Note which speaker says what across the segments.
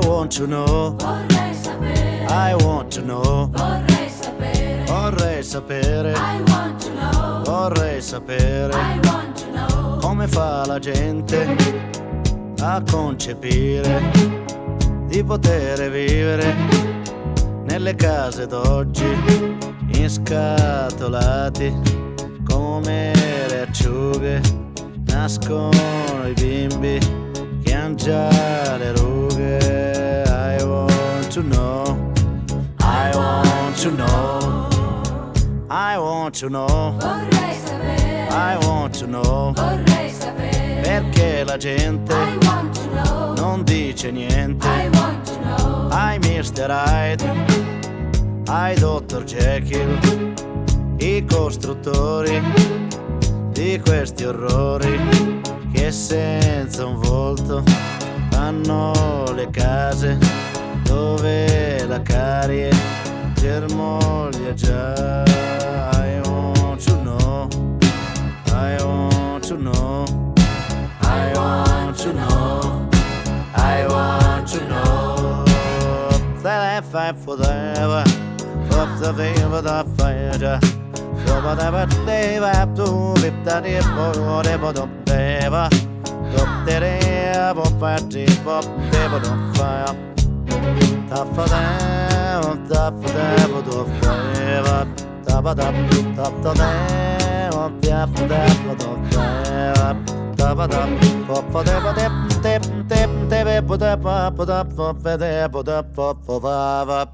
Speaker 1: want to know.
Speaker 2: Vorrei sapere.
Speaker 1: I want to know.
Speaker 2: Vorrei sapere.
Speaker 1: Vorrei sapere.
Speaker 2: I want to know.
Speaker 1: Vorrei sapere
Speaker 2: I want to know.
Speaker 1: come fa la gente a concepire di poter vivere nelle case d'oggi inscatolati come le acciughe. Nascono i bimbi che han già le rughe. I want to know. I want to know. I want to know.
Speaker 2: Vorrei sapere.
Speaker 1: I want to know.
Speaker 2: Vorrei sapere.
Speaker 1: Perché la gente
Speaker 2: I want to know.
Speaker 1: non dice niente.
Speaker 2: I want to know.
Speaker 1: Ai Mr. Hyde, ai Dr. Jekyll, i costruttori di questi orrori che senza un volto fanno le case dove la carie germoglia già. I want to know. I want to know. I want to know. I want to know. That I fight forever. Of the favor the fire. So whatever they have to be that if for whatever the favor. Up there, up at the pop, never don't fire. Tough for them, the favor. Top of them, top of them, top of the favor. Top of them, pop for them, tip, put up.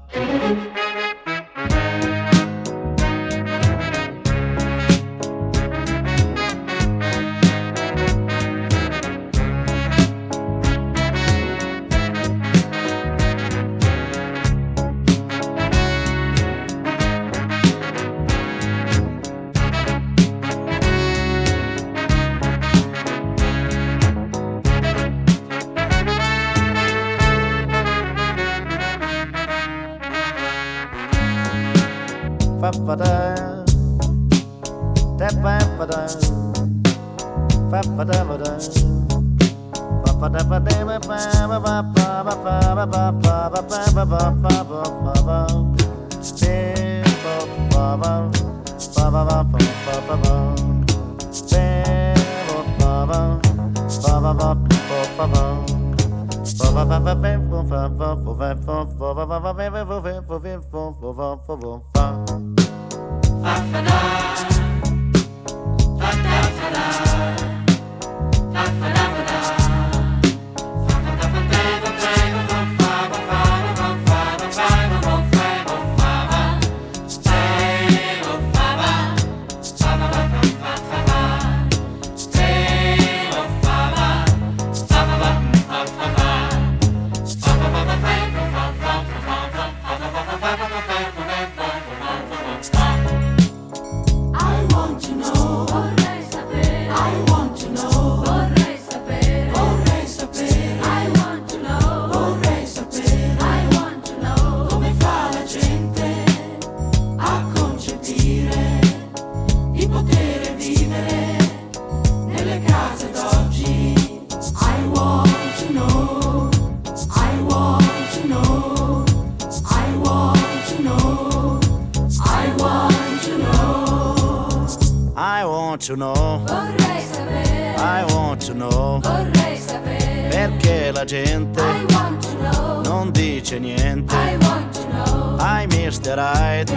Speaker 1: To know.
Speaker 2: Vorrei sapere.
Speaker 1: I want to know.
Speaker 2: Vorrei sapere.
Speaker 1: Perché la gente
Speaker 2: I want to know.
Speaker 1: non dice niente.
Speaker 2: I want to know.
Speaker 1: Ai Mr. Hyde,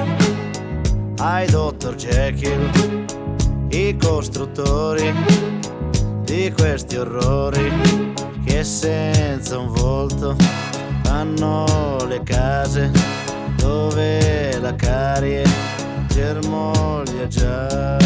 Speaker 1: ai Dr. Jekyll, i costruttori di questi orrori che senza un volto fanno le case dove la carie germoglia già.